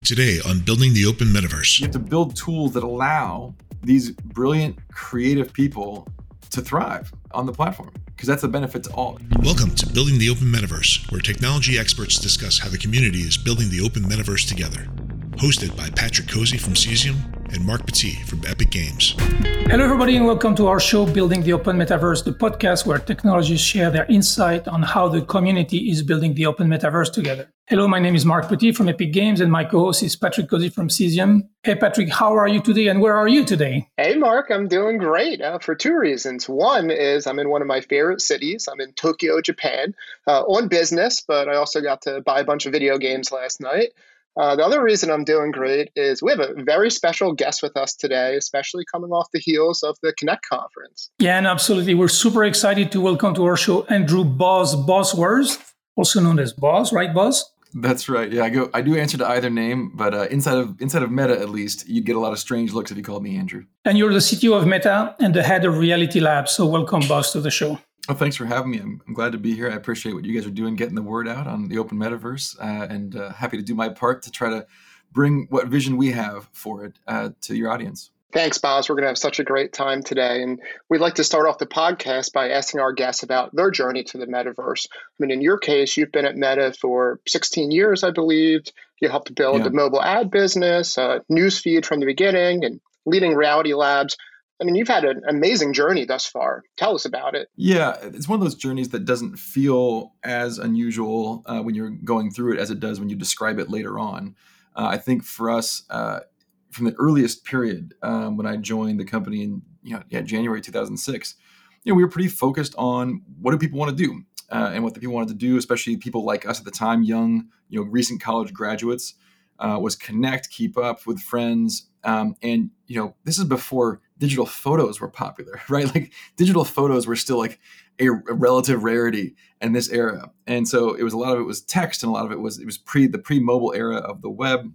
Today on Building the Open Metaverse. You have to build tools that allow these brilliant, creative people to thrive on the platform, because that's a benefit to all. Welcome to Building the Open Metaverse, where technology experts discuss how the community is building the open metaverse together. Hosted by Patrick Cozy from Cesium and Mark Petit from Epic Games. Hello, everybody, and welcome to our show, Building the Open Metaverse, the podcast where technologists share their insight on how the community is building the open metaverse together. Hello, my name is Mark Petit from Epic Games, and my co-host is Patrick Cozy from Cesium. Hey, Patrick, how are you today, and where are you today? Hey, Mark, I'm doing great for two reasons. One is I'm in one of my favorite cities. I'm in Tokyo, Japan, on business, but I also got to buy a bunch of video games last night. The other reason I'm doing great is we have a very special guest with us today, especially coming off the heels of the Connect conference. Yeah, and absolutely. We're super excited to welcome to our show Andrew Bosworth, also known as Boz, right, Boz? That's right. Yeah, I do answer to either name, but inside of Meta, at least, you'd get a lot of strange looks if you called me Andrew. And you're the CTO of Meta and the head of Reality Labs. So welcome, Boz, to the show. Well, thanks for having me. I'm glad to be here. I appreciate what you guys are doing, getting the word out on the open metaverse, and happy to do my part to try to bring what vision we have for it to your audience. Thanks, Boz. We're going to have such a great time today. And we'd like to start off the podcast by asking our guests about their journey to the metaverse. I mean, in your case, you've been at Meta for 16 years, I believe. You helped build a mobile ad business, newsfeed from the beginning, and leading Reality Labs. I mean, you've had an amazing journey thus far. Tell us about it. Yeah, it's one of those journeys that doesn't feel as unusual when you're going through it as it does when you describe it later on. I think for us, from the earliest period when I joined the company in January 2006, we were pretty focused on what do people want to do, and what the people wanted to do, especially people like us at the time, young, recent college graduates, was connect, keep up with friends, and this is before digital photos were popular, right? Like digital photos were still like a relative rarity in this era. And so a lot of it was text, and a lot of it was the pre-mobile era of the web.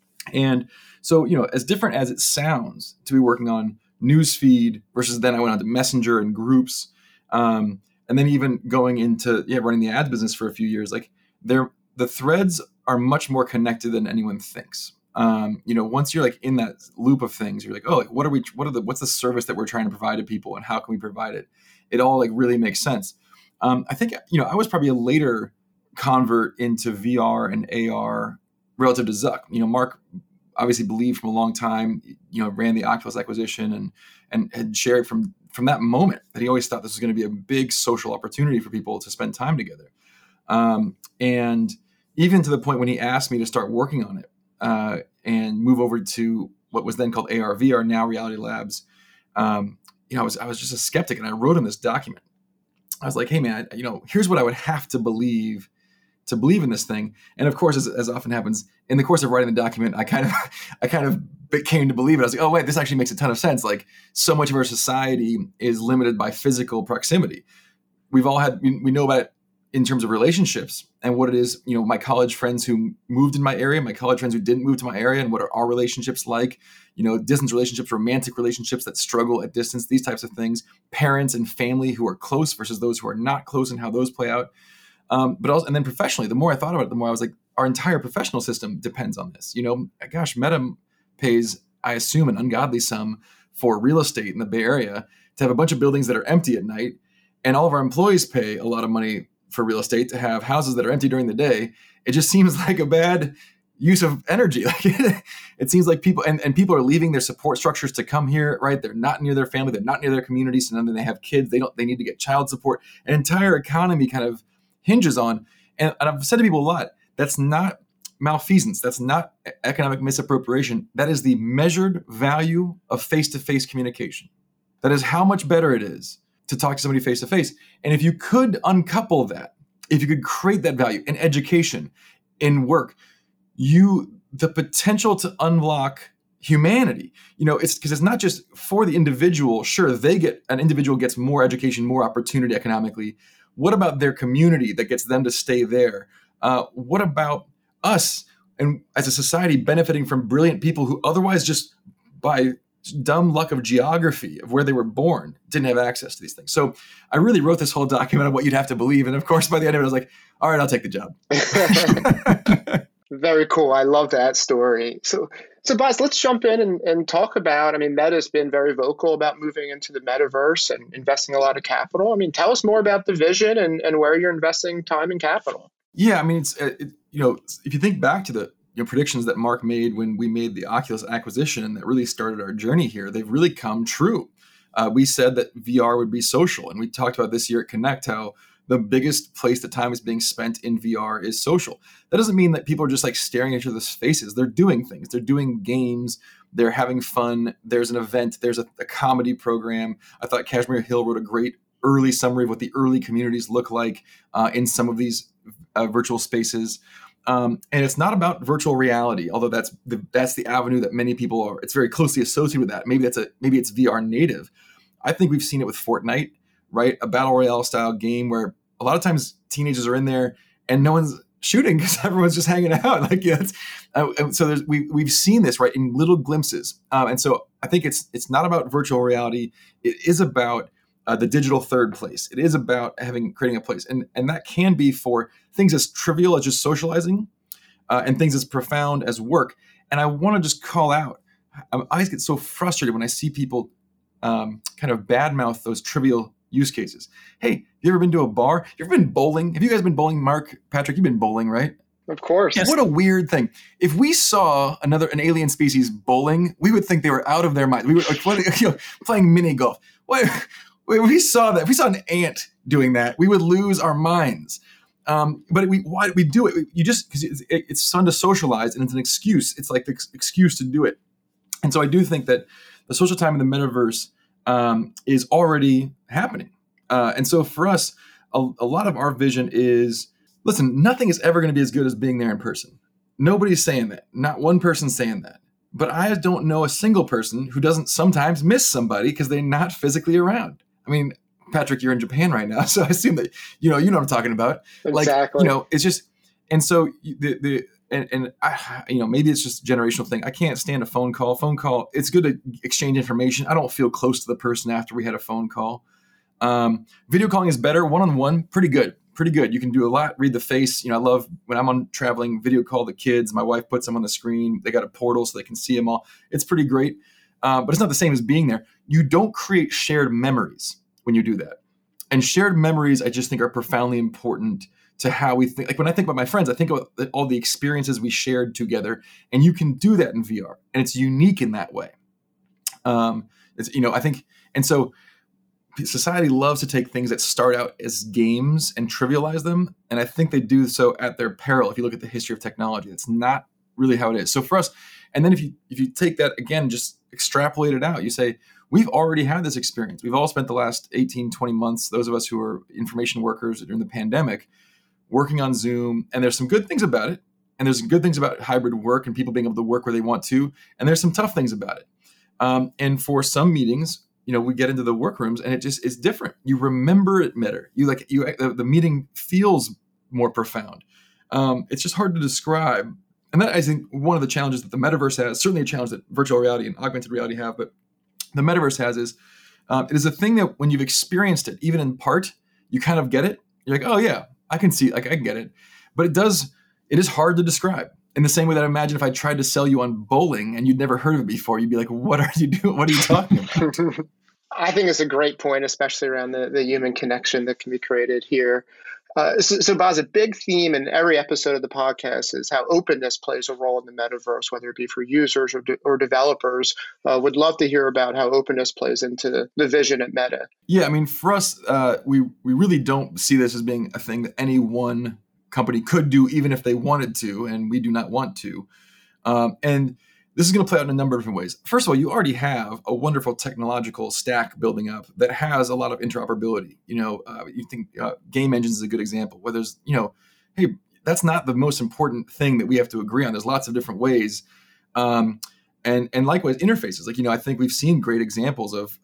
And so, as different as it sounds to be working on newsfeed versus then I went on to Messenger and groups, and then even going into running the ads business for a few years, like the threads are much more connected than anyone thinks. Once you're like in that loop of things, you're like, oh, like what's the service that we're trying to provide to people, and how can we provide it? It all like really makes sense. I think, I was probably a later convert into VR and AR relative to Zuck. Mark obviously believed from a long time, ran the Oculus acquisition and had shared from that moment that he always thought this was going to be a big social opportunity for people to spend time together. And even to the point when he asked me to start working on it, and move over to what was then called AR/VR, now Reality Labs. I was just a skeptic, and I wrote in this document. I was like, "Hey, man, here's what I would have to believe in this thing." And of course, as often happens in the course of writing the document, I kind of came to believe it. I was like, "Oh, wait, this actually makes a ton of sense." Like, so much of our society is limited by physical proximity. We know about it in terms of relationships and what it is, my college friends who moved in my area, my college friends who didn't move to my area, and what are our relationships like, distance relationships, romantic relationships that struggle at distance, these types of things, parents and family who are close versus those who are not close and how those play out. But also, and then professionally, the more I thought about it, the more I was like, our entire professional system depends on this. Gosh, Meta pays, I assume, an ungodly sum for real estate in the Bay Area to have a bunch of buildings that are empty at night. And all of our employees pay a lot of money for real estate to have houses that are empty during the day. It just seems like a bad use of energy. Like it seems like people are leaving their support structures to come here, right? They're not near their family. They're not near their community. So then they have kids. They need to get child support. An entire economy kind of hinges on, and I've said to people a lot, that's not malfeasance. That's not economic misappropriation. That is the measured value of face-to-face communication. That is how much better it is to talk to somebody face to face. And if you could uncouple that, if you could create that value in education, in work, the potential to unlock humanity, it's because it's not just for the individual. Sure, an individual gets more education, more opportunity economically. What about their community that gets them to stay there? What about us and as a society benefiting from brilliant people who otherwise just by dumb luck of geography of where they were born didn't have access to these things? So I really wrote this whole document on what you'd have to believe. And of course, by the end of it, I was like, all right, I'll take the job. Very cool. I love that story. So Bas, let's jump in and talk about, I mean, Meta's been very vocal about moving into the metaverse and investing a lot of capital. I mean, tell us more about the vision and where you're investing time and capital. Yeah, I mean, if you think back to the predictions that Mark made when we made the Oculus acquisition that really started our journey here, they've really come true. We said that VR would be social, and we talked about this year at Connect how the biggest place that time is being spent in VR is social. That doesn't mean that people are just like staring at each other's faces. They're doing things. They're doing games. They're having fun. There's an event. There's a comedy program. I thought Kashmir Hill wrote a great early summary of what the early communities look like in some of these virtual spaces. And it's not about virtual reality, although that's the avenue that many people are. It's very closely associated with that. Maybe it's VR native. I think we've seen it with Fortnite, right? A battle royale style game where a lot of times teenagers are in there and no one's shooting because everyone's just hanging out. So we've seen this right in little glimpses. And so I think it's not about virtual reality. It is about the digital third place. It is about creating a place. And that can be for things as trivial as just socializing and things as profound as work. And I want to just call out, I always get so frustrated when I see people kind of badmouth those trivial use cases. Hey, you ever been to a bar? You ever been bowling? Have you guys been bowling? Mark, Patrick, you've been bowling, right? Of course. Yes. What a weird thing. If we saw an alien species bowling, we would think they were out of their mind. We were playing mini golf. If we saw an ant doing that, we would lose our minds. But why do we do it? You just because it's fun to socialize and it's an excuse. It's like the excuse to do it. And so I do think that the social time in the metaverse is already happening. And so for us, a lot of our vision is, listen, nothing is ever going to be as good as being there in person. Nobody's saying that. Not one person's saying that. But I don't know a single person who doesn't sometimes miss somebody because they're not physically around. I mean, Patrick, you're in Japan right now, so I assume that you know what I'm talking about. Exactly. It's just, and so maybe it's just a generational thing. I can't stand a phone call. Phone call, it's good to exchange information. I don't feel close to the person after we had a phone call. Video calling is better. One-on-one, pretty good. You can do a lot. Read the face. I love when I'm on traveling, video call the kids. My wife puts them on the screen. They got a portal so they can see them all. It's pretty great. But it's not the same as being there. You don't create shared memories when you do that. And shared memories, I just think, are profoundly important to how we think. Like when I think about my friends, I think about all the experiences we shared together. And you can do that in VR. And it's unique in that way. I think, and so society loves to take things that start out as games and trivialize them. And I think they do so at their peril. If you look at the history of technology, that's not really how it is. So for us, and then if you take that again, just extrapolate it out, you say, we've already had this experience. We've all spent the last 18, 20 months, those of us who are information workers during the pandemic, working on Zoom. And there's some good things about it. And there's some good things about hybrid work and people being able to work where they want to. And there's some tough things about it. And for some meetings, we get into the workrooms and it just is different. You remember it better. The meeting feels more profound. It's just hard to describe. And that, I think, one of the challenges that the metaverse has, certainly a challenge that virtual reality and augmented reality have, but the metaverse has is, it is a thing that when you've experienced it, even in part, you kind of get it. You're like, oh yeah, I can see, I can get it. But it is hard to describe. In the same way that I imagine if I tried to sell you on bowling and you'd never heard of it before, you'd be like, what are you doing? What are you talking about? I think it's a great point, especially around the human connection that can be created here. So Bas, a big theme in every episode of the podcast is how openness plays a role in the metaverse, whether it be for users or developers. Would love to hear about how openness plays into the vision at Meta. Yeah, I mean, for us, we really don't see this as being a thing that any one company could do, even if they wanted to, and we do not want to. And this is going to play out in a number of different ways. First of all, you already have a wonderful technological stack building up that has a lot of interoperability. You think game engines is a good example, where there's, hey, that's not the most important thing that we have to agree on. There's lots of different ways. And likewise, interfaces. I think we've seen great examples of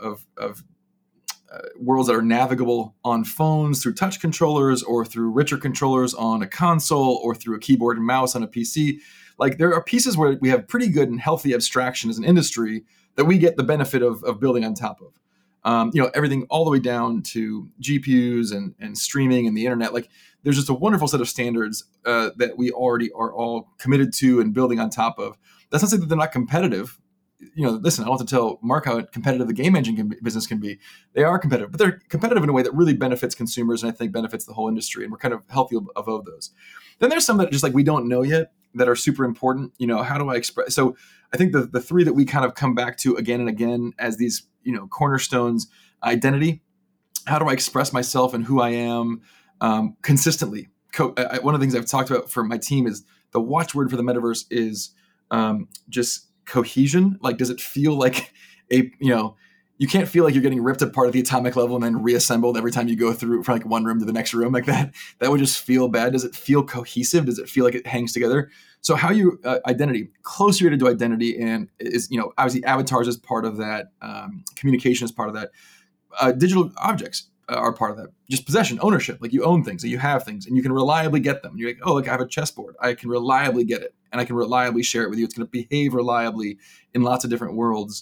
worlds that are navigable on phones through touch controllers or through richer controllers on a console or through a keyboard and mouse on a PC. There are pieces where we have pretty good and healthy abstraction as an industry that we get the benefit of building on top of. everything all the way down to GPUs and streaming and the internet. Like there's just a wonderful set of standards that we already are all committed to and building on top of. That's not to say that they're not competitive. Listen, I don't have to tell Mark how competitive the game engine business can be. They are competitive, but they're competitive in a way that really benefits consumers and I think benefits the whole industry. And we're kind of healthy above those. Then there's some that just like we don't know yet that are super important. How do I express? So I think the three that we kind of come back to again and again as these, cornerstones: identity. How do I express myself and who I am consistently? One of the things I've talked about for my team is the watchword for the metaverse is just cohesion. Like, does it feel like you can't feel like you're getting ripped apart at the atomic level and then reassembled every time you go through from like one room to the next room like that. That would just feel bad. Does it feel cohesive? Does it feel like it hangs together? So how you identity, closely related to identity, and is, obviously avatars is part of that. Communication is part of that. Digital objects are part of that. Just possession, ownership, like you own things and you have things and you can reliably get them. You're like, oh, look, I have a chessboard. I can reliably get it and I can reliably share it with you. It's going to behave reliably in lots of different worlds.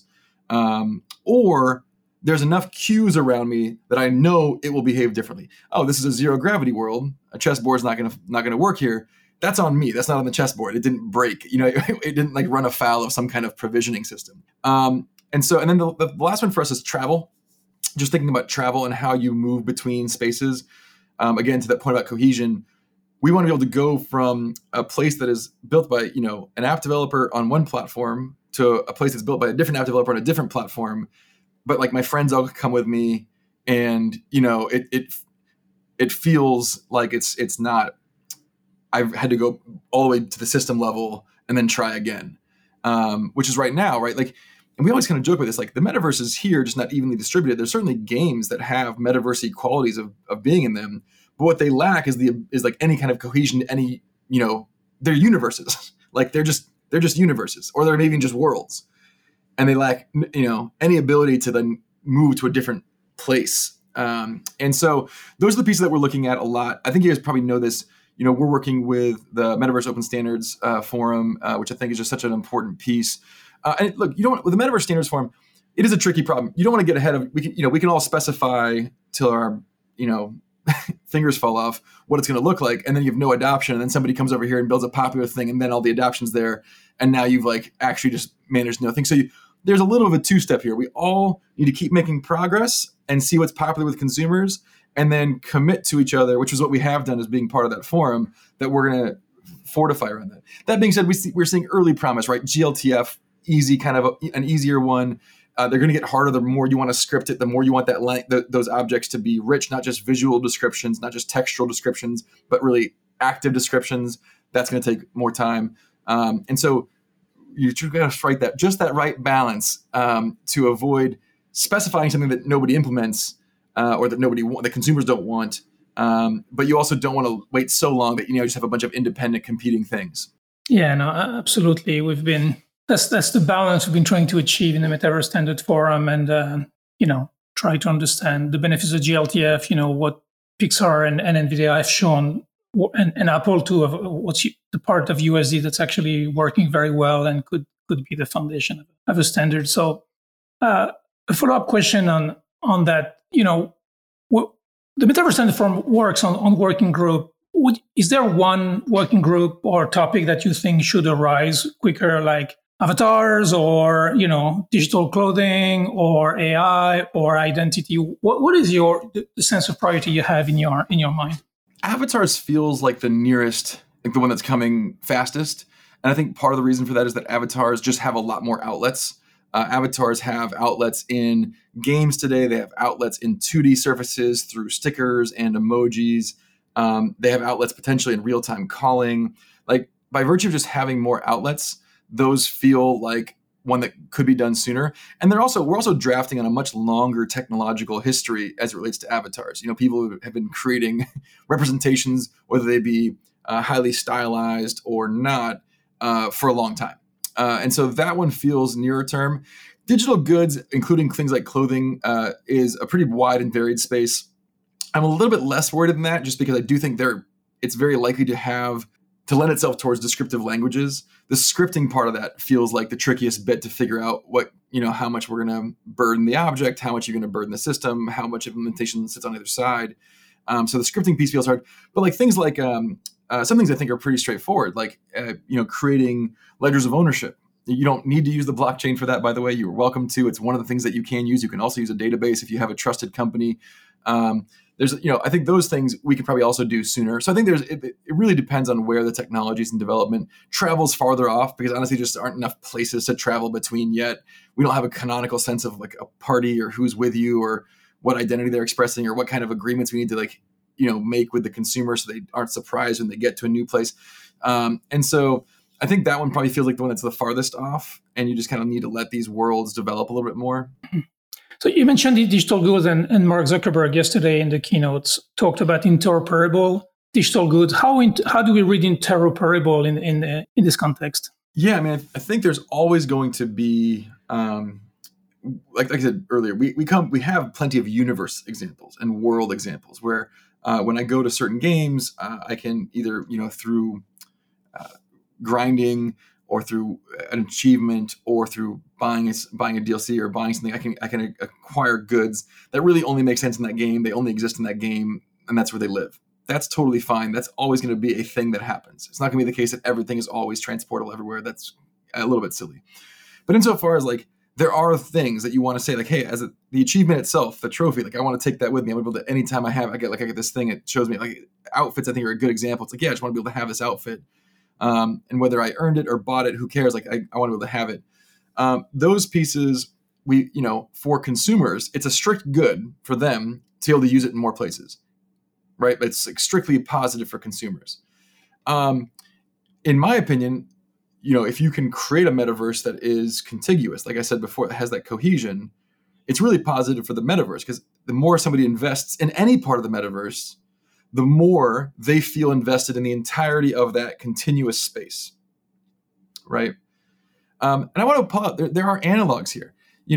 Or there's enough cues around me that I know it will behave differently. Oh, this is a zero gravity world. A chessboard is not going to work here. That's on me. That's not on the chessboard. It didn't break. It didn't like run afoul of some kind of provisioning system. And then the last one for us is travel. Just thinking about travel and how you move between spaces. Again, to that point about cohesion, we want to be able to go from a place that is built by an app developer on one platform to a place that's built by a different app developer on a different platform. But like my friends all come with me, and it feels like it's not. I've had to go all the way to the system level and then try again, which is right now, right? Like, and we always kind of joke with this, like the metaverse is here, just not evenly distributed. There's certainly games that have metaverse qualities of being in them, but what they lack is like any kind of cohesion. They're universes, like they're just universes, or they're maybe even just worlds, and they lack any ability to then move to a different place. And so those are the pieces that we're looking at a lot. I think you guys probably know this. We're working with the Metaverse Open Standards Forum, which I think is just such an important piece. And look, with the Metaverse Standards Forum, it is a tricky problem. You don't want to get ahead of. We can all specify till our fingers fall off what it's going to look like, and then you have no adoption, and then somebody comes over here and builds a popular thing, and then all the adoption's there, and now you've like actually just managed nothing. So there's a little of a two-step here. We all need to keep making progress and see what's popular with consumers, and then commit to each other, which is what we have done as being part of that forum, that we're going to fortify around that. That being said, we're seeing early promise, right? GLTF, easy, kind of an easier one. They're going to get harder the more you want to script it, the more you want those objects to be rich, not just visual descriptions, not just textual descriptions, but really active descriptions. That's going to take more time. And so you're going to strike that right balance to avoid specifying something that nobody implements or that the consumers don't want. But you also don't want to wait so long that you just have a bunch of independent competing things. Yeah, no, absolutely. That's the balance we've been trying to achieve in the Metaverse Standard Forum, and try to understand the benefits of GLTF. What Pixar and NVIDIA have shown, and Apple too, of what's the part of USD that's actually working very well and could be the foundation of a standard. So, a follow-up question on that. The Metaverse Standard Forum works on working group. Is there one working group or topic that you think should arise quicker, like avatars or digital clothing or AI or identity? What is the sense of priority you have in your mind? Avatars feels like the nearest, like the one that's coming fastest. And I think part of the reason for that is that avatars just have a lot more outlets. Avatars have outlets in games today. They have outlets in 2D surfaces through stickers and emojis. They have outlets potentially in real-time calling. Like, by virtue of just having more outlets, those feel like one that could be done sooner. And we're also drafting on a much longer technological history as it relates to avatars. People have been creating representations, whether they be highly stylized or not, for a long time. And so that one feels nearer term. Digital goods, including things like clothing, is a pretty wide and varied space. I'm a little bit less worried than that, just because I do think it's very likely to have to lend itself towards descriptive languages. The scripting part of that feels like the trickiest bit to figure out how much we're going to burden the object, how much you're going to burden the system, how much implementation sits on either side. So the scripting piece feels hard, but like things like some things I think are pretty straightforward, like creating ledgers of ownership. You don't need to use the blockchain for that, by the way. You're welcome to. It's one of the things that you can use. You can also use a database if you have a trusted company. I think those things we could probably also do sooner. So I think it really depends on where the technologies in development travels farther off, because honestly, just aren't enough places to travel between yet. We don't have a canonical sense of like a party or who's with you or what identity they're expressing or what kind of agreements we need to make with the consumer so they aren't surprised when they get to a new place. And so I think that one probably feels like the one that's the farthest off, and you just kind of need to let these worlds develop a little bit more. So you mentioned the digital goods, and Mark Zuckerberg yesterday in the keynotes talked about interoperable digital goods. How do we read interoperable in this context? Yeah, I mean, I think there's always going to be, like I said earlier, we have plenty of universe examples and world examples where when I go to certain games, I can either through grinding or through an achievement or through buying a DLC or buying something, I can acquire goods that really only make sense in that game. They only exist in that game, and that's where they live. That's totally fine. That's always going to be a thing that happens. It's not going to be the case that everything is always transportable everywhere. That's a little bit silly. But insofar as like there are things that you want to say, like, hey, the achievement itself, the trophy, like I want to take that with me. I'm able to, anytime I get this thing, it shows me like outfits. I think are a good example. It's like, yeah, I just want to be able to have this outfit. And whether I earned it or bought it, who cares? Like I want to be able to have it. Those pieces, for consumers, it's a strict good for them to be able to use it in more places, right? But it's like strictly positive for consumers. In my opinion, if you can create a metaverse that is contiguous, like I said before, that has that cohesion, it's really positive for the metaverse, because the more somebody invests in any part of the metaverse, the more they feel invested in the entirety of that continuous space, right? And I want to pull out, there are analogs here.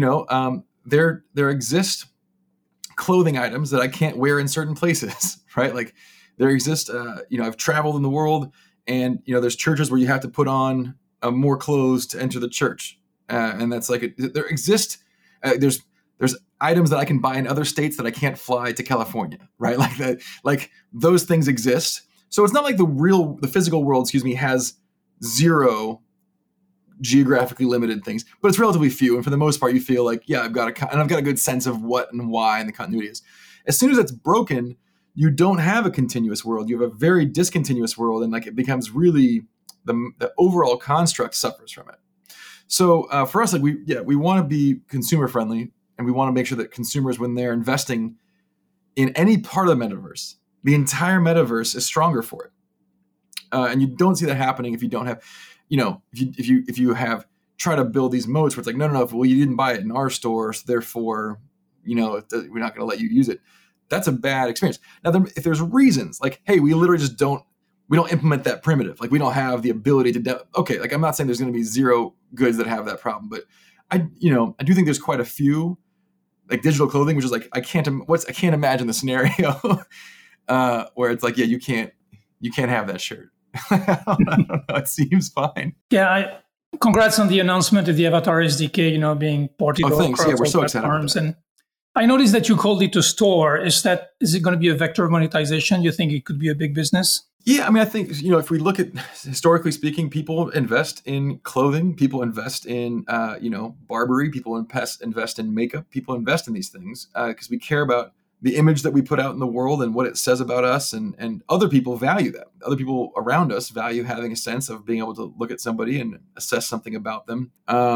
There exist clothing items that I can't wear in certain places, right? Like there exist, I've traveled in the world, and there's churches where you have to put on more clothes to enter the church, and that's like there exist. There's items that I can buy in other states that I can't fly to California, right? Like that, like those things exist. So it's not like the physical world, has zero geographically limited things, but it's relatively few. And for the most part, you feel like, yeah, I've got a good sense of what and why and the continuity is. As soon as that's broken, you don't have a continuous world. You have a very discontinuous world, and like it becomes really the overall construct suffers from it. So for us, like we want to be consumer friendly. And we want to make sure that consumers, when they're investing in any part of the metaverse, the entire metaverse is stronger for it. And you don't see that happening if you don't have, if you have try to build these modes where it's like, no, well, you didn't buy it in our store, so therefore, we're not going to let you use it. That's a bad experience. Now, if there's reasons like, hey, we literally just don't implement that primitive. Like we don't have the ability to, okay, like I'm not saying there's going to be zero goods that have that problem, but I do think there's quite a few. Like digital clothing, which is like I can't imagine the scenario where it's like, yeah, you can't have that shirt. I don't know. It seems fine. Yeah, congrats on the announcement of the Avatar SDK, being ported across we're so platforms. And I noticed that you called it a store. Is it going to be a vector of monetization? You think it could be a big business? Yeah, I mean, I think, if we look at historically speaking, people invest in clothing, people invest in, barbery, people invest in makeup, people invest in these things because we care about the image that we put out in the world and what it says about us, and other people value that. Other people around us value having a sense of being able to look at somebody and assess something about them.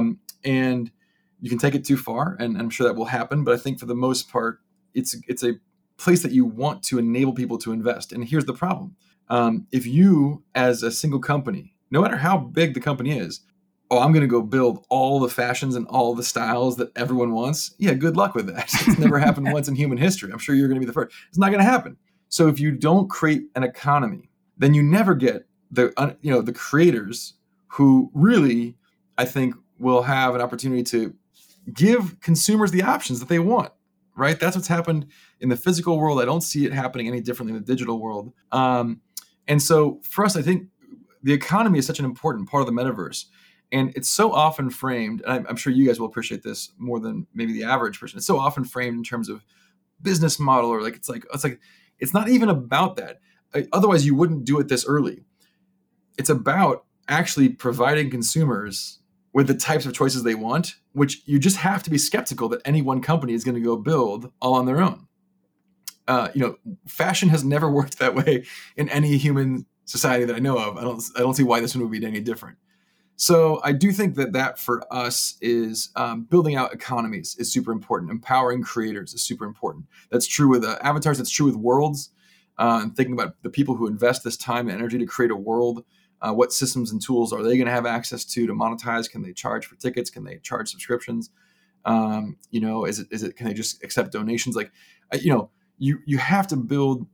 And you can take it too far, and I'm sure that will happen. But I think for the most part, it's a place that you want to enable people to invest. And here's the problem. If you, as a single company, no matter how big the company is, I'm going to go build all the fashions and all the styles that everyone wants. Yeah, good luck with that. It's never happened once in human history. I'm sure you're going to be the first. It's not going to happen. So if you don't create an economy, then you never get the creators who really, I think, will have an opportunity to give consumers the options that they want. Right? That's what's happened in the physical world. I don't see it happening any differently in the digital world. And so for us, I think the economy is such an important part of the metaverse. And it's so often framed, and I'm sure you guys will appreciate this more than maybe the average person. It's so often framed in terms of business model, or like it's not even about that. Otherwise, you wouldn't do it this early. It's about actually providing consumers with the types of choices they want, which you just have to be skeptical that any one company is going to go build all on their own. Fashion has never worked that way in any human society that I know of. I don't see why this one would be any different. So I do think that for us is building out economies is super important. Empowering creators is super important. That's true with avatars. That's true with worlds. And thinking about the people who invest this time and energy to create a world. What systems and tools are they going to have access to monetize? Can they charge for tickets? Can they charge subscriptions? Can they just accept donations? You have to build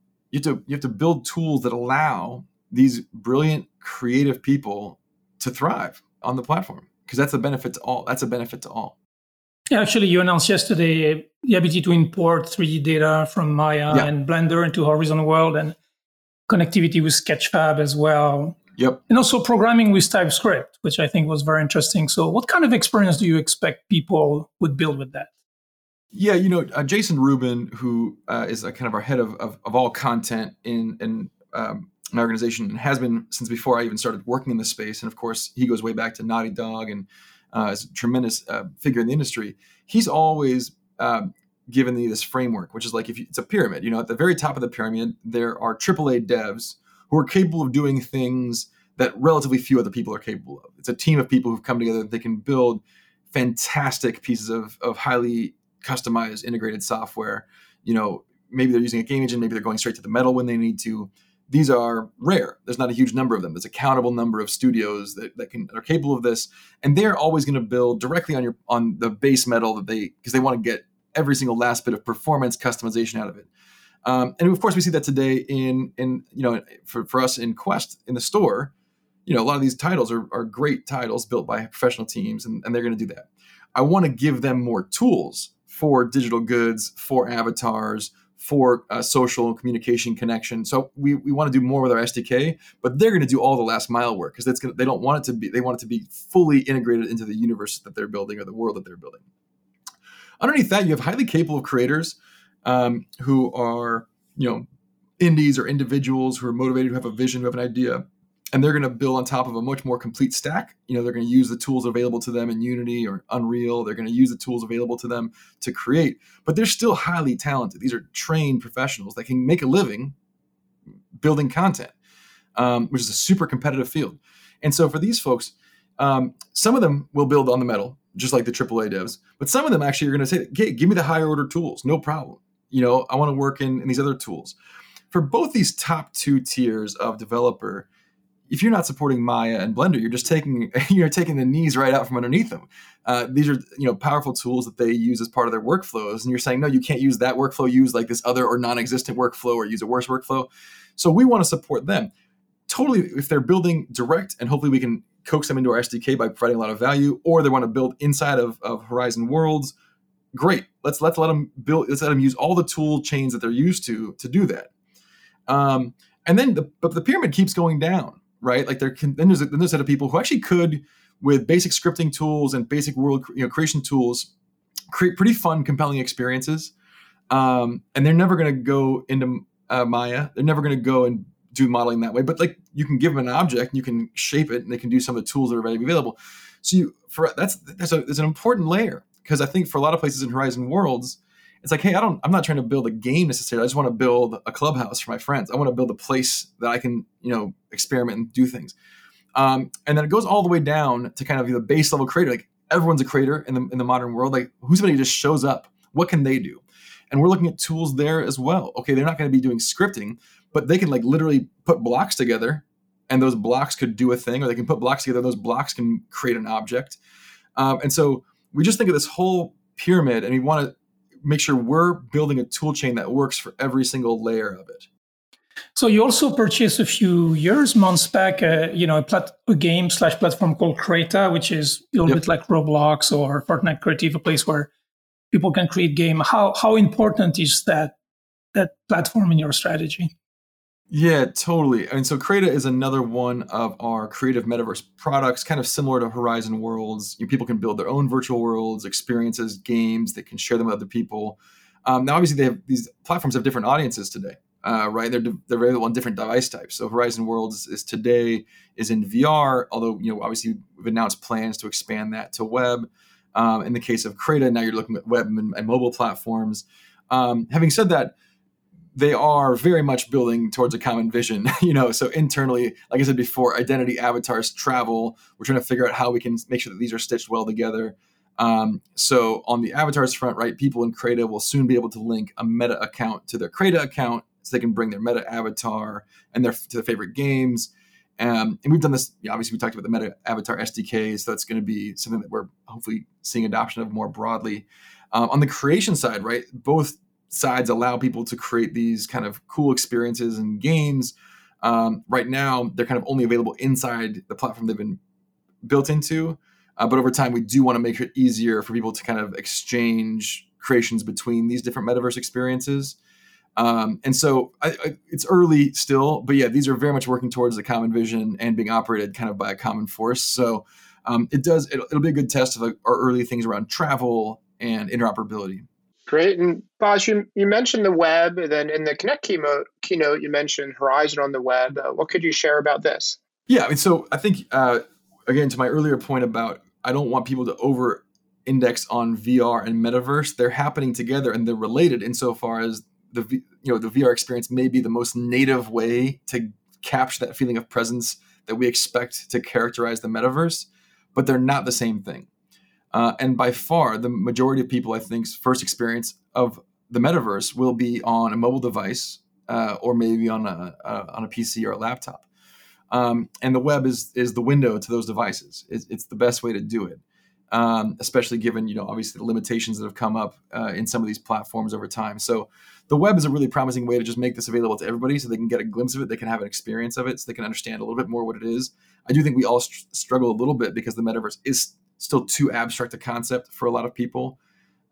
tools that allow these brilliant creative people to thrive on the platform, because that's a benefit to all. Yeah, actually, you announced yesterday the ability to import 3D data from Maya and Blender into Horizon World, and connectivity with Sketchfab as well. Yep. And also programming with TypeScript, which I think was very interesting. So what kind of experience do you expect people would build with that? Yeah, Jason Rubin, who is kind of our head of all content in an organization, and has been since before I even started working in this space. And of course, he goes way back to Naughty Dog and is a tremendous figure in the industry. He's always given me this framework, which is like, it's a pyramid. At the very top of the pyramid, there are AAA devs who are capable of doing things that relatively few other people are capable of. It's a team of people who've come together. They can build fantastic pieces of highly customized integrated software. Maybe they're using a game engine, maybe they're going straight to the metal when they need to. These are rare. There's not a huge number of them. There's a countable number of studios that are capable of this, and they're always going to build directly on the base metal because they want to get every single last bit of performance customization out of it. And of course, we see that today in for us in Quest in the store. A lot of these titles are great titles built by professional teams, and they're going to do that. I want to give them more tools for digital goods, for avatars, for social communication connection. So we want to do more with our SDK, but they're going to do all the last mile work, because they don't want it to be. They want it to be fully integrated into the universe that they're building, or the world that they're building. Underneath that, you have highly capable creators who are indies or individuals who are motivated, who have a vision, who have an idea. And they're going to build on top of a much more complete stack. They're going to use the tools available to them in Unity or Unreal. They're going to use the tools available to them to create. But they're still highly talented. These are trained professionals that can make a living building content, which is a super competitive field. And so for these folks, some of them will build on the metal, just like the AAA devs. But some of them actually are going to say, hey, give me the higher order tools. No problem. I want to work in these other tools. For both these top two tiers of developer, if you're not supporting Maya and Blender, you're just taking the knees right out from underneath them. These are powerful tools that they use as part of their workflows, and you're saying no, you can't use that workflow. Use like this other or non-existent workflow, or use a worse workflow. So we want to support them totally if they're building direct, and hopefully we can coax them into our SDK by providing a lot of value, or they want to build inside of Horizon Worlds. Great, let's let them build. Let's let them use all the tool chains that they're used to do that. And then the pyramid keeps going down. Right, like then there's a set of people who actually could, with basic scripting tools and basic world creation tools, create pretty fun, compelling experiences. And they're never going to go into Maya. They're never going to go and do modeling that way. But like, you can give them an object, and you can shape it, and they can do some of the tools that are readily available. So that's an important layer, because I think for a lot of places in Horizon Worlds, it's like, hey, I'm not trying to build a game necessarily. I just want to build a clubhouse for my friends. I want to build a place that I can, experiment and do things. And then it goes all the way down to kind of the base level creator. Like, everyone's a creator in the modern world. Like, who's somebody who just shows up? What can they do? And we're looking at tools there as well. Okay, they're not going to be doing scripting, but they can like literally put blocks together, and those blocks could do a thing, or they can put blocks together, and those blocks can create an object. And so we just think of this whole pyramid, and we want to make sure we're building a tool chain that works for every single layer of it. So you also purchased a few months back, a game/platform called Crayta, which is a little bit like Roblox or Fortnite Creative, a place where people can create game. How important is that platform in your strategy? Yeah, totally. And so Crata is another one of our creative metaverse products, kind of similar to Horizon Worlds. People can build their own virtual worlds, experiences, games. They can share them with other people. Now, obviously, these platforms have different audiences today, right? They're available on different device types. So Horizon Worlds is in VR, although obviously we've announced plans to expand that to web. In the case of Crata, now you're looking at web and mobile platforms. Having said that, they are very much building towards a common vision, so internally, like I said before, identity avatars travel. We're trying to figure out how we can make sure that these are stitched well together. So on the avatars front, right, people in Crata will soon be able to link a Meta account to their Crata account so they can bring their Meta avatar and to their favorite games. And we've done this, obviously we talked about the Meta Avatar SDK, so that's going to be something that we're hopefully seeing adoption of more broadly. On the creation side, right, both sides allow people to create these kind of cool experiences and games. Right now, they're kind of only available inside the platform they've been built into. But over time, we do want to make it easier for people to kind of exchange creations between these different metaverse experiences. And so it's early still, but yeah, these are very much working towards the common vision and being operated kind of by a common force. So it'll be a good test of our early things around travel and interoperability. Great. And Bas, you mentioned the web, and then in the Connect keynote, you mentioned Horizon on the web. What could you share about this? Yeah, I mean, so I think, again, to my earlier point about I don't want people to over-index on VR and metaverse. They're happening together and they're related insofar as the VR experience may be the most native way to capture that feeling of presence that we expect to characterize the metaverse, but they're not the same thing. And by far, the majority of people, I think's first experience of the metaverse will be on a mobile device or maybe on a PC or a laptop. And the web is the window to those devices. It's the best way to do it, especially given obviously the limitations that have come up in some of these platforms over time. So the web is a really promising way to just make this available to everybody, so they can get a glimpse of it, they can have an experience of it, so they can understand a little bit more what it is. I do think we all struggle a little bit because the metaverse is still too abstract a concept for a lot of people.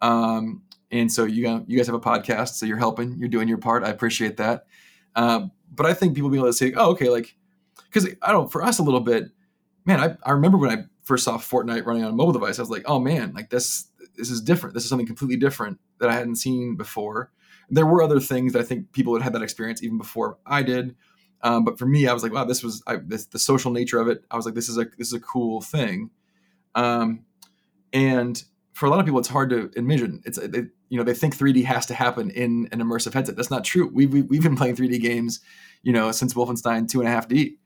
And so you guys have a podcast, so you're doing your part. I appreciate that. But I think people will be able to say, oh, okay, like, because for us a little bit, man, I remember when I first saw Fortnite running on a mobile device, I was like, oh man, like this is different. This is something completely different that I hadn't seen before. There were other things that I think people had that experience even before I did. But for me, I was like, wow, the social nature of it. I was like, this is a cool thing. And for a lot of people, it's hard to envision. They think 3D has to happen in an immersive headset. That's not true. We've been playing 3D games, since Wolfenstein 2.5D.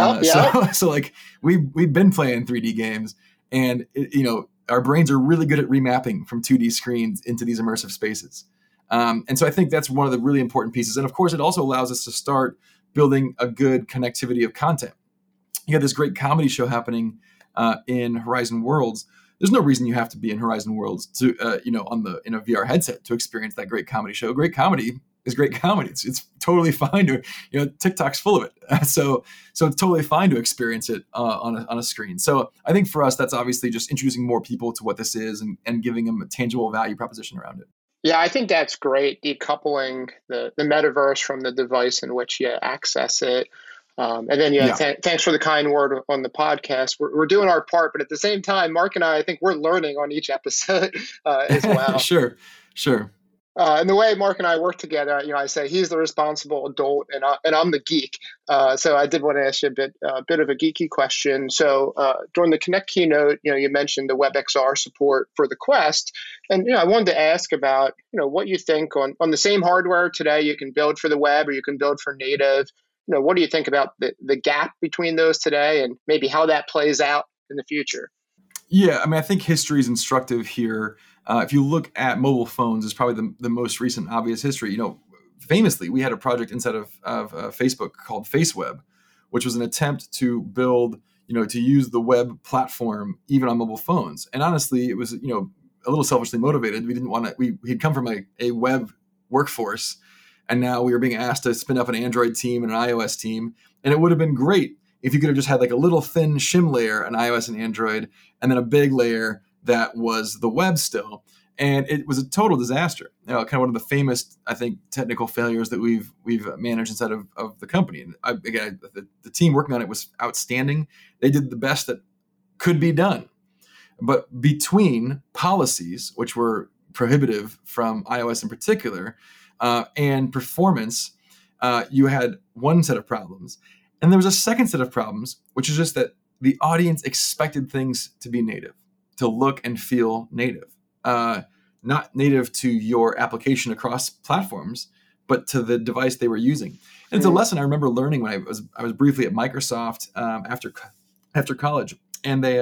So like we've been playing 3D games, and our brains are really good at remapping from 2D screens into these immersive spaces. And so I think that's one of the really important pieces. And of course, it also allows us to start building a good connectivity of content. You got this great comedy show happening in Horizon Worlds. There's no reason you have to be in Horizon Worlds to, in a VR headset to experience that great comedy show. Great comedy is great comedy. It's totally fine to, TikTok's full of it. So it's totally fine to experience it on a screen. So I think for us, that's obviously just introducing more people to what this is and giving them a tangible value proposition around it. Yeah, I think that's great, decoupling the metaverse from the device in which you access it. And then, thanks for the kind word on the podcast. We're doing our part, but at the same time, Mark and I think we're learning on each episode as well. Sure. And the way Mark and I work together, I say he's the responsible adult and I'm the geek. So I did want to ask you a bit of a geeky question. So during the Connect keynote, you mentioned the WebXR support for the Quest. And, I wanted to ask about, what you think on the same hardware today, you can build for the web or you can build for native. What do you think about the gap between those today and maybe how that plays out in the future? Yeah, I mean, I think history is instructive here. If you look at mobile phones, it's probably the most recent obvious history. Famously, we had a project inside of Facebook called FaceWeb, which was an attempt to build, to use the web platform even on mobile phones. And honestly, it was, a little selfishly motivated. We didn't want to. We'd come from a web workforce. And now we were being asked to spin up an Android team and an iOS team. And it would have been great if you could have just had like a little thin shim layer on iOS and Android, and then a big layer that was the web still. And it was a total disaster. Kind of one of the famous, I think, technical failures that we've managed inside of the company. And again, the team working on it was outstanding. They did the best that could be done. But between policies, which were prohibitive from iOS in particular, and performance, you had one set of problems. And there was a second set of problems, which is just that the audience expected things to be native, to look and feel native. Not native to your application across platforms, but to the device they were using. And it's a lesson I remember learning when I was briefly at Microsoft after college, and they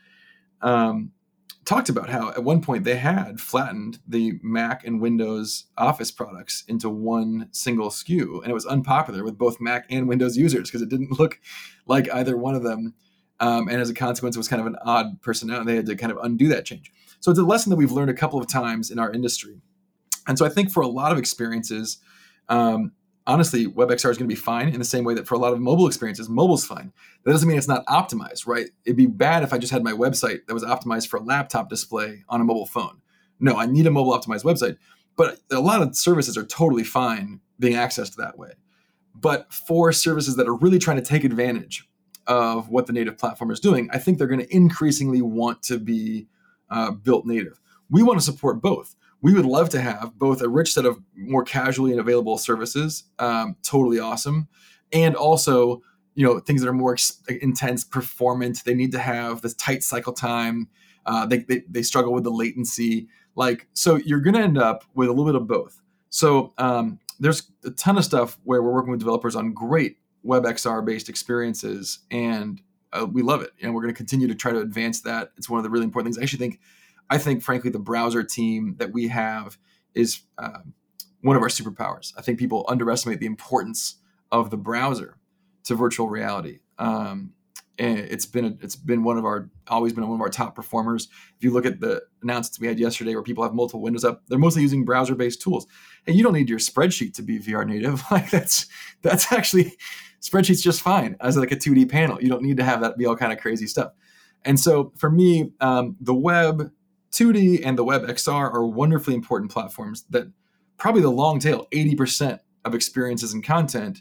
talked about how at one point they had flattened the Mac and Windows Office products into one single SKU, and it was unpopular with both Mac and Windows users because it didn't look like either one of them. And as a consequence, it was kind of an odd personality. They had to kind of undo that change. So it's a lesson that we've learned a couple of times in our industry. And so I think for a lot of experiences, honestly, WebXR is going to be fine in the same way that for a lot of mobile experiences, mobile's fine. That doesn't mean it's not optimized, right? It'd be bad if I just had my website that was optimized for a laptop display on a mobile phone. No, I need a mobile optimized website. But a lot of services are totally fine being accessed that way. But for services that are really trying to take advantage of what the native platform is doing, I think they're going to increasingly want to be built native. We want to support both. We would love to have both a rich set of more casually and available services, totally awesome, and also things that are more intense, performant. They need to have this tight cycle time. They struggle with the latency. So you're going to end up with a little bit of both. So there's a ton of stuff where we're working with developers on great WebXR based experiences, and we love it. And we're going to continue to try to advance that. It's one of the really important things. I think, frankly, the browser team that we have is one of our superpowers. I think people underestimate the importance of the browser to virtual reality. And it's been always been one of our top performers. If you look at the announcements we had yesterday where people have multiple windows up, they're mostly using browser-based tools. And you don't need your spreadsheet to be VR native. That's actually, spreadsheet's just fine as like a 2D panel. You don't need to have that be all kind of crazy stuff. And so for me, the web 2D and the WebXR are wonderfully important platforms that probably the long tail, 80% of experiences and content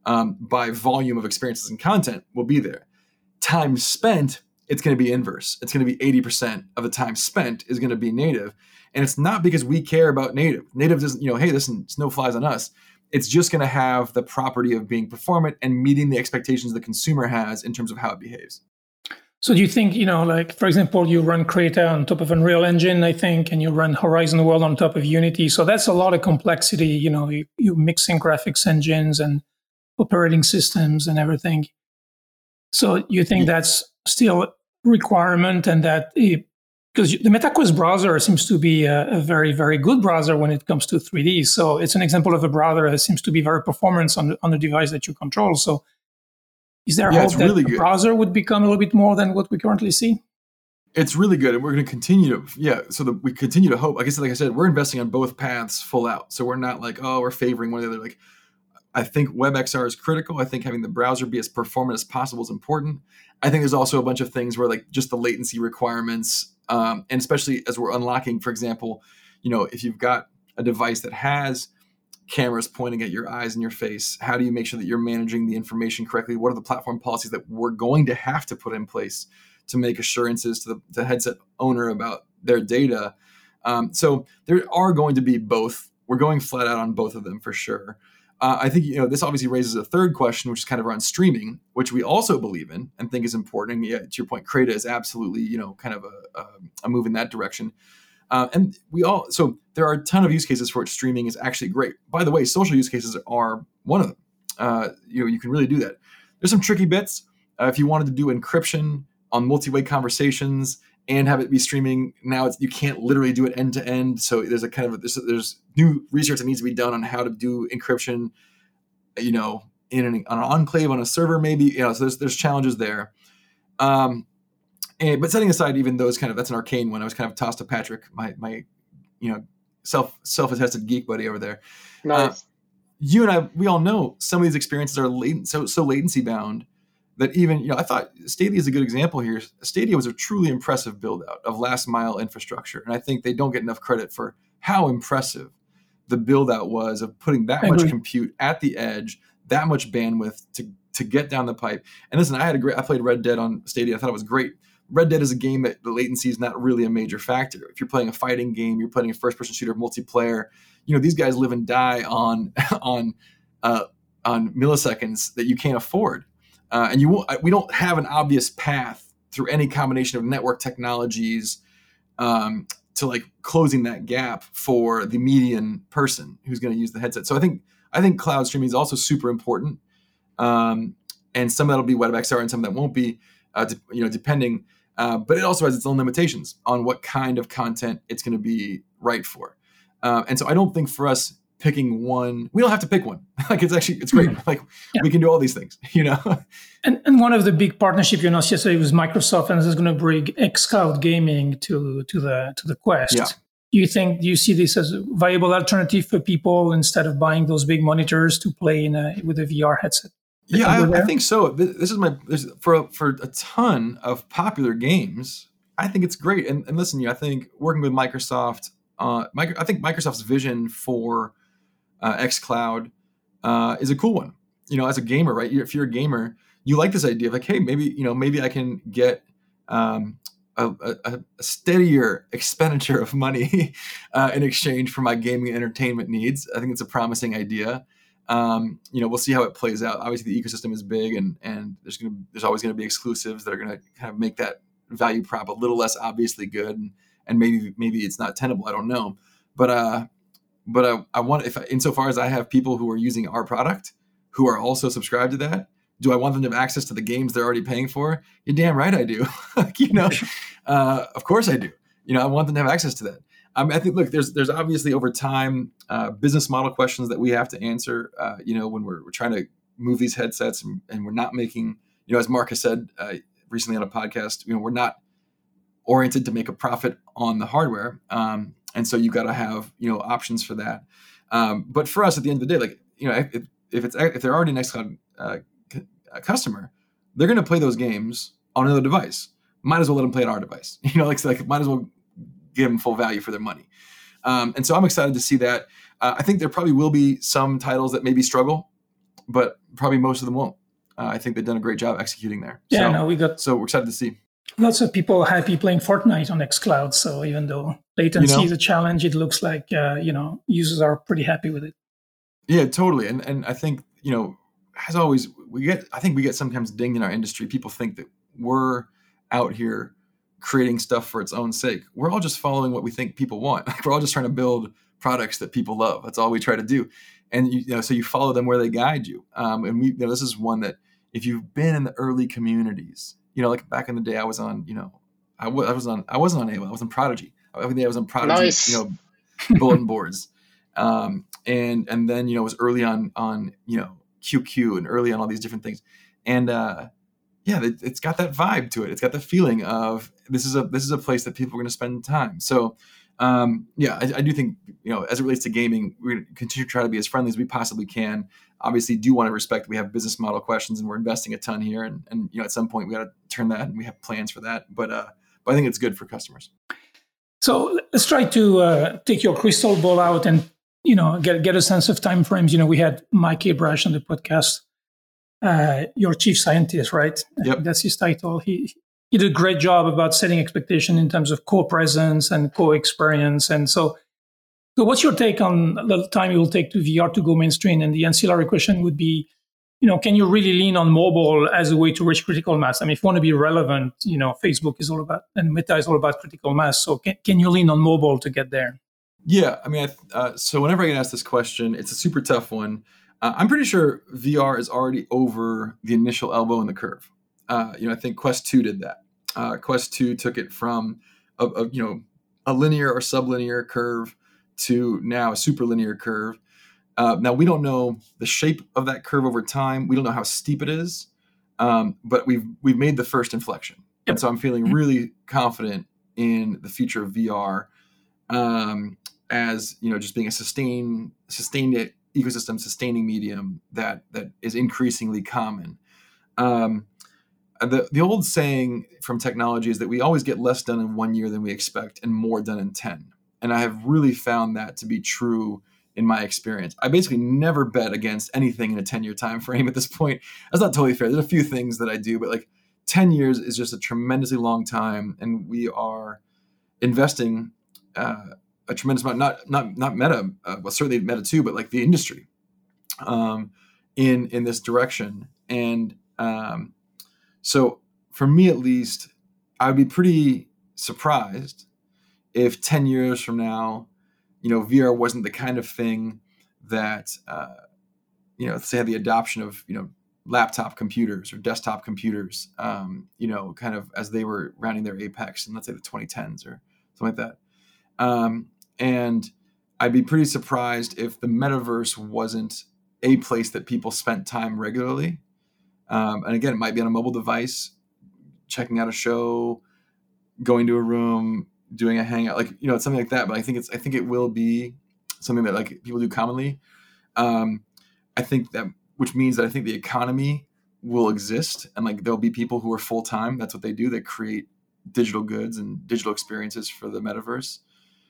by volume of experiences and content will be there. Time spent, it's going to be inverse. It's going to be 80% of the time spent is going to be native. And it's not because we care about native. Native doesn't, hey, listen, it's no flies on us. It's just going to have the property of being performant and meeting the expectations the consumer has in terms of how it behaves. So do you think, for example, you run Creta on top of Unreal Engine, I think, and you run Horizon World on top of Unity. So that's a lot of complexity. You're mixing graphics engines and operating systems and everything. So you think that's still a requirement, and that because the MetaQuest browser seems to be a very, very good browser when it comes to 3D. So it's an example of a browser that seems to be very performant on the device that you control. So is there hope that the browser would become a little bit more than what we currently see? It's really good, and we're going to continue to, we continue to hope. Like I said, we're investing on both paths full out. So we're not we're favoring one or the other. I think WebXR is critical. I think having the browser be as performant as possible is important. I think there's also a bunch of things where just the latency requirements, and especially as we're unlocking, for example, if you've got a device that has cameras pointing at your eyes and your face, how do you make sure that you're managing the information correctly? What are the platform policies that we're going to have to put in place to make assurances to the headset owner about their data? So there are going to be both. We're going flat out on both of them for sure. I think this obviously raises a third question, which is kind of around streaming, which we also believe in and think is important. And to your point, Creta is absolutely kind of a move in that direction. And so there are a ton of use cases for which streaming is actually great. By the way, social use cases are one of them. You can really do that. There's some tricky bits. If you wanted to do encryption on multi-way conversations and have it be streaming, now you can't literally do it end to end. So there's there's new research that needs to be done on how to do encryption, in an enclave on a server, maybe. So there's challenges there. But setting aside even those that's an arcane one. I was kind of tossed to Patrick, my self-attested geek buddy over there. Nice. You and I, we all know some of these experiences are so latency bound that even, I thought Stadia is a good example here. Stadia was a truly impressive build out of last mile infrastructure. And I think they don't get enough credit for how impressive the build out was of putting that much compute at the edge, that much bandwidth to get down the pipe. And listen, I played Red Dead on Stadia. I thought it was great. Red Dead is a game that the latency is not really a major factor. If you're playing a fighting game, you're playing a first-person shooter multiplayer, these guys live and die on milliseconds that you can't afford. And we don't have an obvious path through any combination of network technologies to like closing that gap for the median person who's going to use the headset. So I think cloud streaming is also super important. And some of that'll be WebXR and some of that won't be, depending. But it also has its own limitations on what kind of content it's going to be right for. And so I don't think for us picking one, we don't have to pick one. Like it's great. Like we can do all these things, And one of the big partnership you announced yesterday was Microsoft, and this is going to bring xCloud gaming to the Quest. Yeah. Do you see this as a viable alternative for people instead of buying those big monitors to play with a VR headset? Yeah, I think so. This is for a ton of popular games. I think it's great. And listen, I think working with Microsoft, I think Microsoft's vision for xCloud is a cool one. As a gamer, right? If you're a gamer, you like this idea of like, hey, maybe I can get a steadier expenditure of money in exchange for my gaming and entertainment needs. I think it's a promising idea. We'll see how it plays out. Obviously, the ecosystem is big, and there's always going to be exclusives that are going to kind of make that value prop a little less obviously good, and maybe it's not tenable. I don't know, but I want, insofar as I have people who are using our product who are also subscribed to that, do I want them to have access to the games they're already paying for? You're damn right I do. Of course I do. I want them to have access to that. I think, look, there's obviously over time business model questions that we have to answer. When we're trying to move these headsets and we're not making, as Mark has said recently on a podcast, we're not oriented to make a profit on the hardware, and so you've got to have options for that. But for us, at the end of the day, like if they're already an xCloud customer, they're going to play those games on another device. Might as well let them play on our device. Might as well give them full value for their money. And so I'm excited to see that. I think there probably will be some titles that maybe struggle, but probably most of them won't. I think they've done a great job executing there. Yeah, so we're excited to see. Lots of people happy playing Fortnite on xCloud. So even though latency is a challenge, it looks like users are pretty happy with it. Yeah, totally. And I think as always, we get sometimes dinged in our industry. People think that we're out here creating stuff for its own sake. We're all just following what we think people want. Like we're all just trying to build products that people love. That's all we try to do. And so you follow them where they guide you. And we, this is one that if you've been in the early communities, like back in the day, I was on, I wasn't on AOL. I was on Prodigy. I was on Prodigy, nice. Bulletin boards. And then, it was early on QQ and early on all these different things. And, it's got that vibe to it. It's got the feeling of this is a place that people are going to spend time. So, I do think, as it relates to gaming, we're going to continue to try to be as friendly as we possibly can. Obviously, do want to respect we have business model questions and we're investing a ton here. And at some point we got to turn that, and we have plans for that. But I think it's good for customers. So let's try to take your crystal ball out and, get a sense of time frames. We had Mike Abrash on the podcast. Your chief scientist, right? Yep. That's his title. He did a great job about setting expectation in terms of co-presence and co-experience. And so what's your take on the time it will take to VR to go mainstream? And the ancillary question would be, can you really lean on mobile as a way to reach critical mass? I mean, if you want to be relevant, Facebook is all about, and Meta is all about critical mass. So can you lean on mobile to get there? Yeah. I mean, so whenever I get asked this question, it's a super tough one. I'm pretty sure VR is already over the initial elbow in the curve. I think Quest 2 did that. Quest 2 took it from a linear or sublinear curve to now a superlinear curve. Now we don't know the shape of that curve over time. We don't know how steep it is, but we've made the first inflection. Yep. And so I'm feeling really confident in the future of VR as just being a sustained ecosystem, sustaining medium that is increasingly common. the old saying from technology is that we always get less done in 1 year than we expect and more done in 10. And I have really found that to be true in my experience. I basically never bet against anything in a 10-year time frame at this point. That's not totally fair. There's a few things that I do, but like 10 years is just a tremendously long time. And we are investing a tremendous amount, not Meta, well, certainly Meta too, but like the industry in this direction. And so for me, at least, I would be pretty surprised if 10 years from now, VR wasn't the kind of thing that, say had the adoption of, laptop computers or desktop computers, kind of as they were rounding their apex in, let's say, the 2010s or something like that. And I'd be pretty surprised if the metaverse wasn't a place that people spent time regularly. And again, it might be on a mobile device, checking out a show, going to a room, doing a hangout, like, it's something like that. But I think it will be something that like people do commonly. I think that, which means that I think the economy will exist, and like there'll be people who are full time. That's what they do. They create digital goods and digital experiences for the metaverse.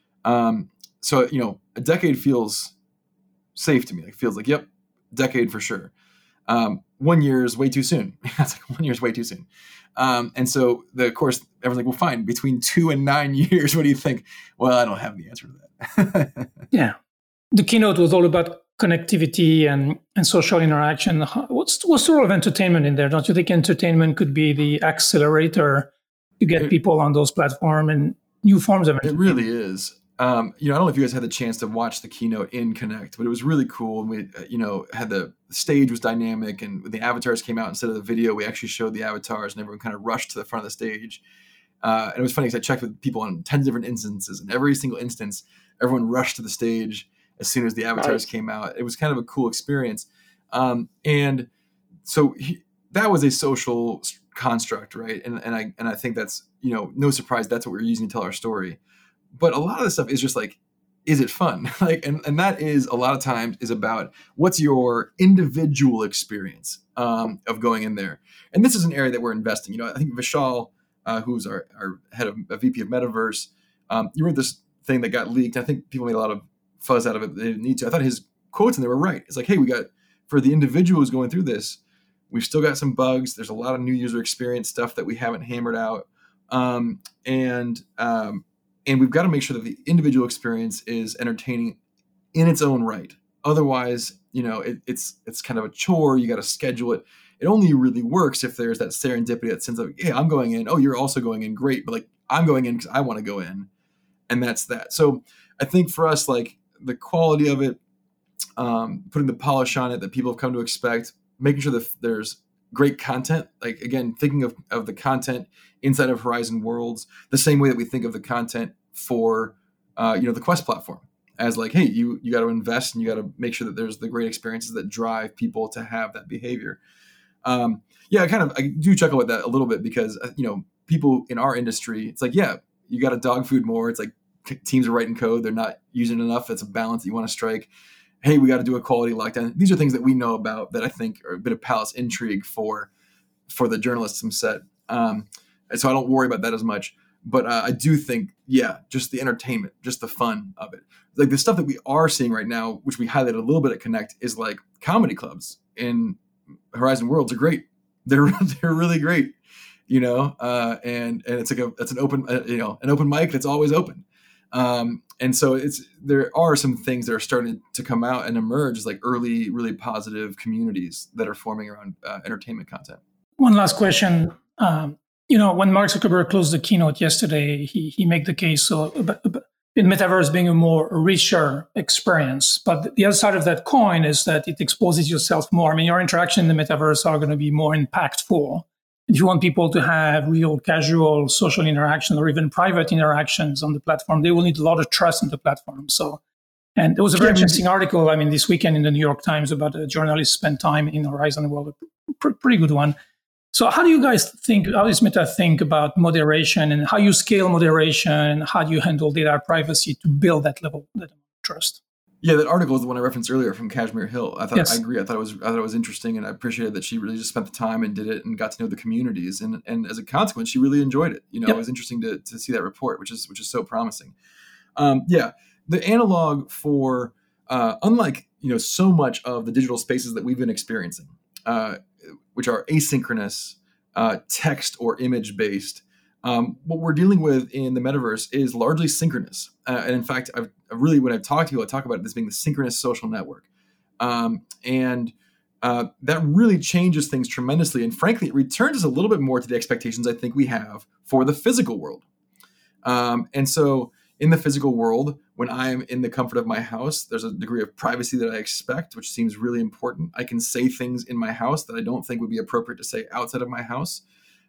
So, a decade feels safe to me. Like, feels like, yep, decade for sure. 1 year is way too soon. It's like 1 year is way too soon. And so of course, everyone's like, well, fine, between 2 and 9 years, what do you think? Well, I don't have the answer to that. Yeah. The keynote was all about connectivity and social interaction. What's the role of entertainment in there? Don't you think entertainment could be the accelerator to get people on those platforms and new forms of entertainment? It really is. I don't know if you guys had the chance to watch the keynote in Connect, but it was really cool. And we, had the stage was dynamic, and when the avatars came out instead of the video, we actually showed the avatars, and everyone kind of rushed to the front of the stage. And it was funny because I checked with people on 10 different instances, and every single instance, everyone rushed to the stage as soon as the avatars came out. It was kind of a cool experience. And so that was a social construct, right? And I think that's, no surprise, that's what we're using to tell our story. But a lot of the stuff is just like, is it fun? Like, and that is a lot of times is about what's your individual experience of going in there. And this is an area that we're investing. I think Vishal, who's our head of a VP of Metaverse, you wrote this thing that got leaked. I think people made a lot of fuzz out of it. They didn't need to. I thought his quotes in there were right. It's like, hey, we got, for the individual who's going through this, we've still got some bugs. There's a lot of new user experience stuff that we haven't hammered out. And we've got to make sure that the individual experience is entertaining in its own right. Otherwise, it's kind of a chore. You got to schedule it. It only really works if there's that serendipity, that sense of, hey, I'm going in. Oh, you're also going in. Great. But like, I'm going in because I want to go in. And that's that. So I think for us, like the quality of it, putting the polish on it that people have come to expect, making sure that there's great content, like again, thinking of the content inside of Horizon Worlds, the same way that we think of the content for, the Quest platform as like, hey, you got to invest and you got to make sure that there's the great experiences that drive people to have that behavior. I do chuckle at that a little bit because, people in our industry, it's like, yeah, you got to dog food more. It's like teams are writing code. They're not using enough. It's a balance that you want to strike. Hey, we got to do a quality lockdown. These are things that we know about that I think are a bit of palace intrigue for the journalists themselves. And so I don't worry about that as much. But I do think, just the entertainment, just the fun of it. Like the stuff that we are seeing right now, which we highlighted a little bit at Connect, is like comedy clubs in Horizon Worlds are great. They're really great, and it's like it's an open, an open mic that's always open. And so there are some things that are starting to come out and emerge as like early, really positive communities that are forming around entertainment content. One last question. When Mark Zuckerberg closed the keynote yesterday, he made the case about in metaverse being a more richer experience. But the other side of that coin is that it exposes yourself more. I mean, your interaction in the metaverse are going to be more impactful. If you want people to have real casual social interaction or even private interactions on the platform, they will need a lot of trust in the platform. So, and there was a very interesting article, this weekend in the New York Times about a journalist spent time in Horizon World, a pretty good one. So how does Meta think about moderation and how you scale moderation and how do you handle data privacy to build that level of trust? Yeah, that article is the one I referenced earlier from Kashmir Hill. Yes. I agree. I thought it was interesting, and I appreciated that she really just spent the time and did it and got to know the communities, and as a consequence, she really enjoyed it. It was interesting to see that report, which is so promising. The analog for unlike so much of the digital spaces that we've been experiencing, which are asynchronous, text or image based. What we're dealing with in the metaverse is largely synchronous. And in fact, when I've talked to people, I talk about this being the synchronous social network. And that really changes things tremendously. And frankly, it returns us a little bit more to the expectations I think we have for the physical world. And so in the physical world, when I'm in the comfort of my house, there's a degree of privacy that I expect, which seems really important. I can say things in my house that I don't think would be appropriate to say outside of my house.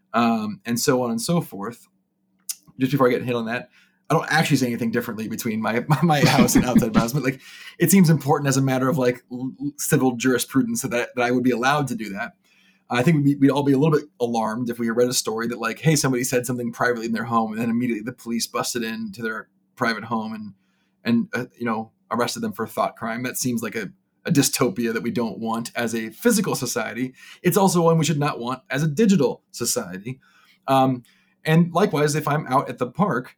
And so on and so forth. Just before I get hit on that, I don't actually say anything differently between my house and outside my house, but it seems important as a matter of civil jurisprudence that I would be allowed to do that. I think we'd all be a little bit alarmed if we read a story that hey, somebody said something privately in their home, and then immediately the police busted into their private home and arrested them for a thought crime. That seems like a dystopia that we don't want as a physical society. It's also one we should not want as a digital society. And likewise, if I'm out at the park,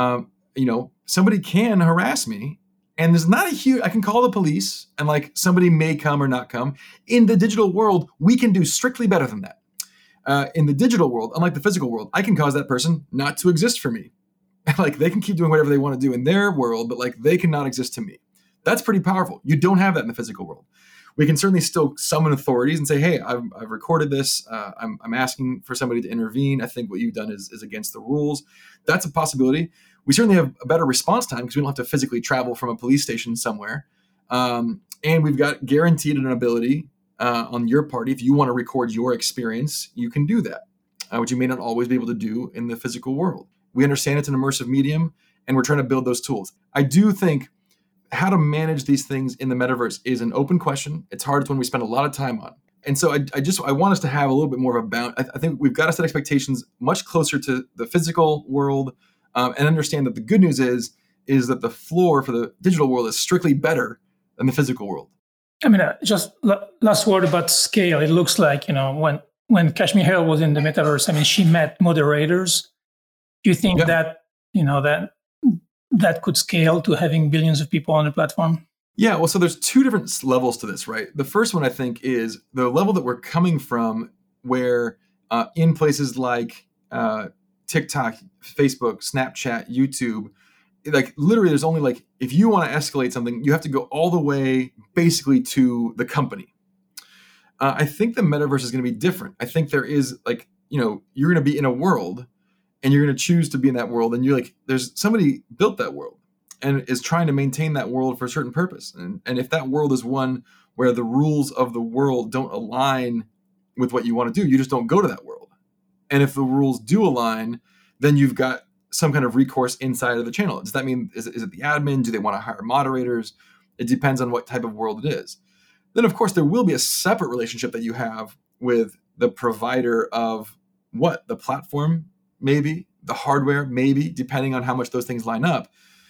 somebody can harass me, and there's not I can call the police, and somebody may come or not come. In the digital world, we can do strictly better than that. In the digital world, unlike the physical world, I can cause that person not to exist for me. They can keep doing whatever they want to do in their world, but they cannot exist to me. That's pretty powerful. You don't have that in the physical world. We can certainly still summon authorities and say, hey, I've recorded this. I'm asking for somebody to intervene. I think what you've done is against the rules. That's a possibility. We certainly have a better response time because we don't have to physically travel from a police station somewhere. And we've got guaranteed an ability on your part. If you want to record your experience, you can do that, which you may not always be able to do in the physical world. We understand it's an immersive medium, and we're trying to build those tools. I do think how to manage these things in the metaverse is an open question. It's hard. It's one we spend a lot of time on. And so I want us to have a little bit more of a bound. I think we've got to set expectations much closer to the physical world, and understand that the good news is that the floor for the digital world is strictly better than the physical world. I mean, just last word about scale. It looks like, when Kashmir Hill was in the metaverse, she met moderators. Do you think that could scale to having billions of people on the platform? Yeah, well, so there's two different levels to this, right? The first one, I think, is the level that we're coming from, where in places like TikTok, Facebook, Snapchat, YouTube, literally there's only if you want to escalate something, you have to go all the way basically to the company. I think the metaverse is going to be different. I think there is you're going to be in a world, and you're going to choose to be in that world. And you're there's somebody built that world and is trying to maintain that world for a certain purpose. And if that world is one where the rules of the world don't align with what you want to do, you just don't go to that world. And if the rules do align, then you've got some kind of recourse inside of the channel. Does that mean, is it the admin? Do they want to hire moderators? It depends on what type of world it is. Then, of course, there will be a separate relationship that you have with the provider of the platform, maybe the hardware, maybe, depending on how much those things line up.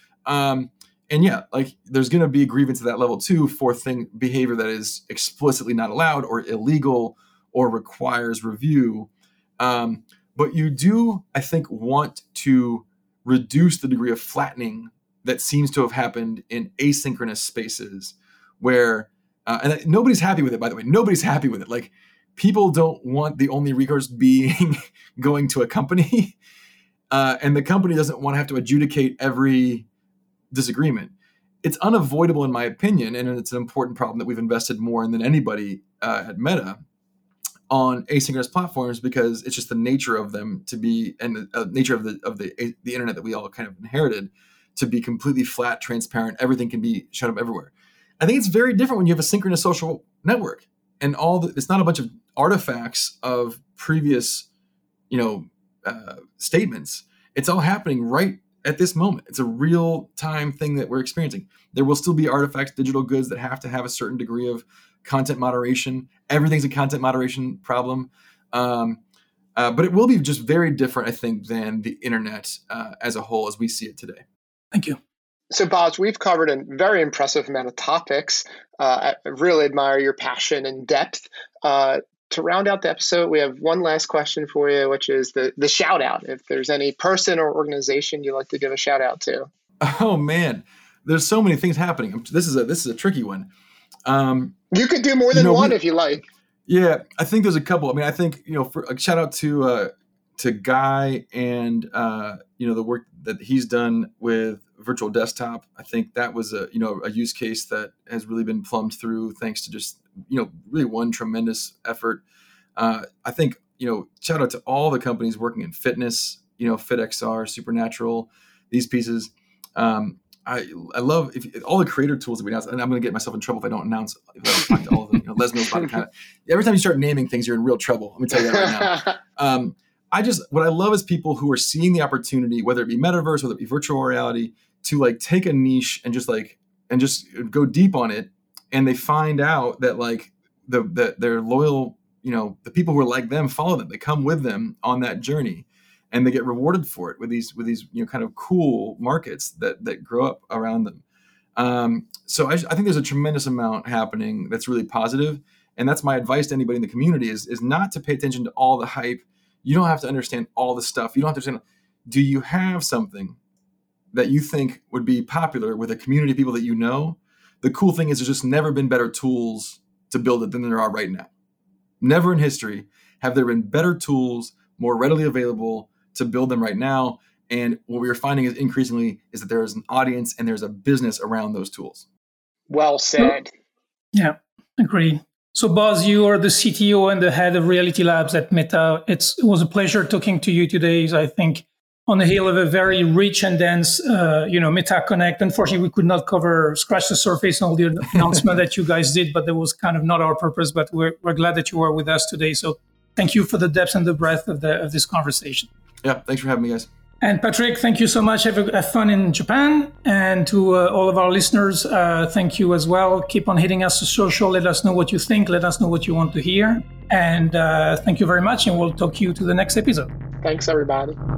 There's going to be a grievance at that level too for behavior that is explicitly not allowed or illegal or requires review. But you do, I think, want to reduce the degree of flattening that seems to have happened in asynchronous spaces where, and nobody's happy with it, by the way. Nobody's happy with it. People don't want the only recourse being going to a company, and the company doesn't want to have to adjudicate every disagreement. It's unavoidable, in my opinion, and it's an important problem that we've invested more in than anybody at Meta on asynchronous platforms, because it's just the nature of them to be, and the nature of the internet that we all kind of inherited, to be completely flat, transparent. Everything can be shown up everywhere. I think it's very different when you have a synchronous social network, and it's not a bunch of artifacts of previous, statements. It's all happening right at this moment. It's a real time thing that we're experiencing. There will still be artifacts, digital goods that have to have a certain degree of content moderation. Everything's a content moderation problem. But it will be just very different, I think, than the internet as a whole as we see it today. Thank you. So, Boz, we've covered a very impressive amount of topics. I really admire your passion and depth. To round out the episode, we have one last question for you, which is the shout out. If there's any person or organization you'd like to give a shout out to. Oh man, there's so many things happening. This is a tricky one. You could do more than one if you like. Yeah, I think there's a couple. I mean, I think for a shout out to Guy and the work that he's done with Virtual Desktop. I think that was a use case that has really been plumbed through thanks to just really one tremendous effort. I think shout out to all the companies working in fitness. FitXR, Supernatural, these pieces. I love all the creator tools that we announce, and I'm going to get myself in trouble if I don't talk to all of them. Les knows about it. Every time you start naming things, you're in real trouble. Let me tell you that right now. What I love is people who are seeing the opportunity, whether it be metaverse, whether it be virtual reality, to take a niche and just go deep on it, and they find out that their loyal, the people who are like them follow them. They come with them on that journey, and they get rewarded for it with these kind of cool markets that grow up around them. So I think there's a tremendous amount happening that's really positive, and that's my advice to anybody in the community is not to pay attention to all the hype. You don't have to understand all the stuff. You don't have to understand. Do you have something that you think would be popular with a community of people that you know? The cool thing is there's just never been better tools to build it than there are right now. Never in history have there been better tools, more readily available to build them right now. And what we are finding is increasingly is that there is an audience and there's a business around those tools. Well said. Yeah, agree. So, Boz, you are the CTO and the head of Reality Labs at Meta. It was a pleasure talking to you today. I think on the heel of a very rich and dense, Meta Connect. Unfortunately, we could not scratch the surface on all the announcement that you guys did, but that was kind of not our purpose. But we're glad that you are with us today. So, thank you for the depth and the breadth of this conversation. Yeah, thanks for having me, guys. And Patrick, thank you so much. Have fun in Japan. And to all of our listeners, thank you as well. Keep on hitting us to social. Let us know what you think. Let us know what you want to hear. And thank you very much. And we'll talk to you to the next episode. Thanks, everybody.